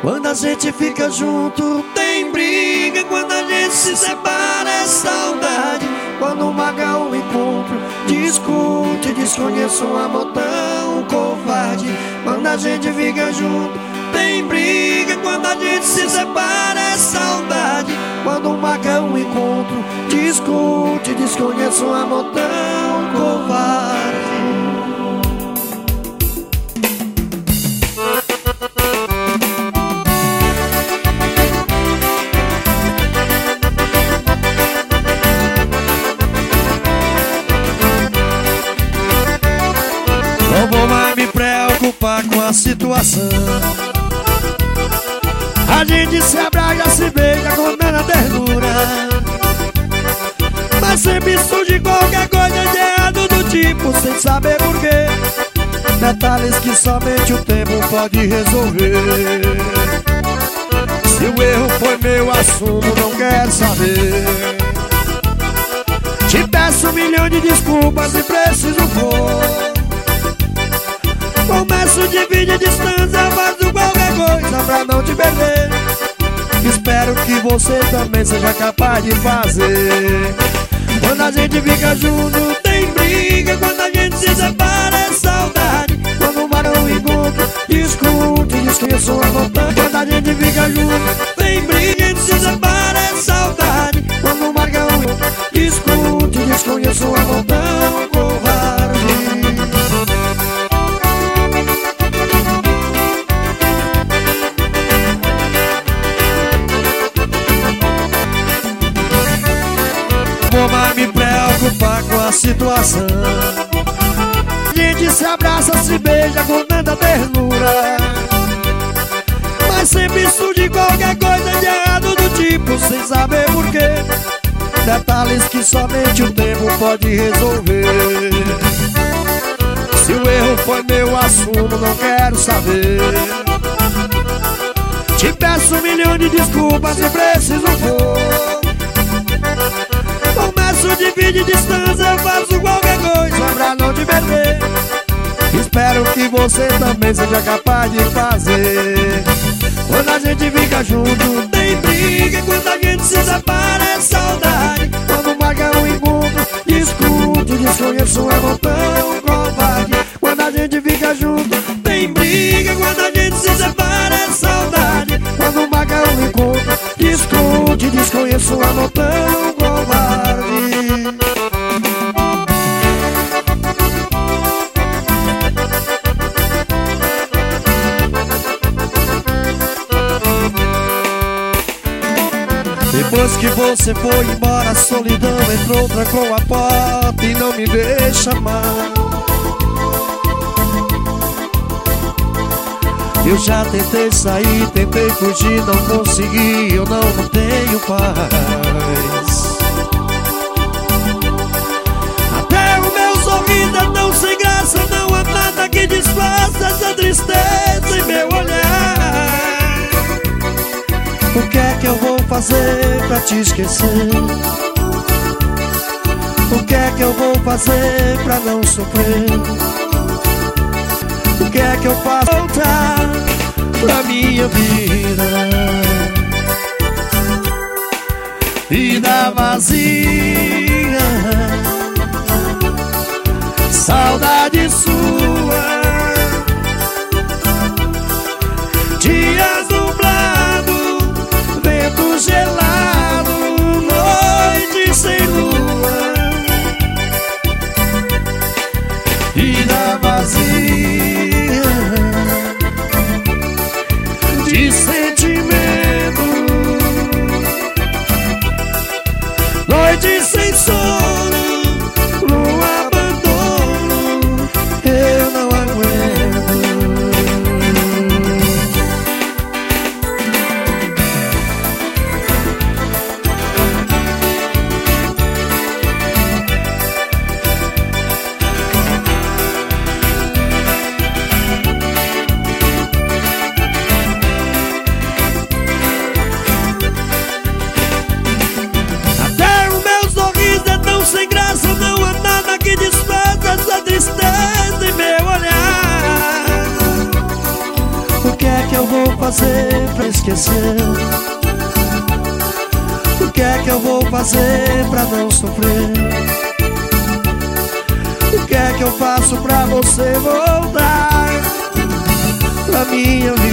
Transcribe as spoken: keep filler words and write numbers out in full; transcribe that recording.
Quando a gente fica junto tem briga, quando a gente se separa é saudade. Quando marca um encontro, discute, desconheço um amor tão covarde. Quando a gente fica junto tem briga, quando a gente se separa é saudade. Quando marca um encontro, discute, desconheço um amor tão covarde. Não vou mais me preocupar com a situação. A gente se abraça, se beija com tanta ternura, mas sempre surge qualquer coisa de errado do tipo, sem saber porquê. Detalhes que somente o tempo pode resolver. Se o erro foi meu, assumo, não quero saber. Te peço um milhão de desculpas se preciso for. Começo a dividir distância, faço qualquer coisa pra não te perder. Espero que você também seja capaz de fazer. Quando a gente fica junto tem briga, quando a gente se separa é saudade. Quando marca um encontro, discute, desconheço uma vontade. Quando a gente fica junto tem briga, a gente se separa é saudade. Quando marca um encontro, discute, desconheço uma vontade covarde. Vou mais me preocupar com a situação. A gente se abraça, se beija com tanta ternura, mas sempre surge qualquer coisa de errado do tipo, sem saber porquê. Detalhes que somente o tempo pode resolver. Se o erro foi meu, assumo, não quero saber. Te peço um milhão de desculpas se preciso for. Começo a dividir distância, eu faço qualquer coisa pra não te perder. Espero que você também seja capaz de fazer. Quando a gente fica junto tem briga, quando a gente se separa é saudade. Quando marca um encontro, discute, desconheço um amor tão covarde. Quando a gente fica junto tem briga, quando a gente se separa é saudade. Quando marca um encontro, discute, desconheço um amor tão covarde. Depois que você foi embora, a solidão entrou, trancou a porta e não me deixa mais. Eu já tentei sair, tentei fugir, não consegui, eu não, não tenho paz. Até o meu sorriso é tão sem graça, não há nada que disfarça essa tristeza em meu olhar. O que é que eu vou fazer pra te esquecer? O que é que eu vou fazer pra não sofrer? O que é que eu faço pra voltar pra minha vida? Vida vazia, saudade sua, dias nublados, vento gelado, noite sem lua. Vida vazia de sentimento, noite sem sono, no abandono, fazer pra esquecer? O que é que eu vou fazer pra não sofrer? O que é que eu faço pra você voltar pra minha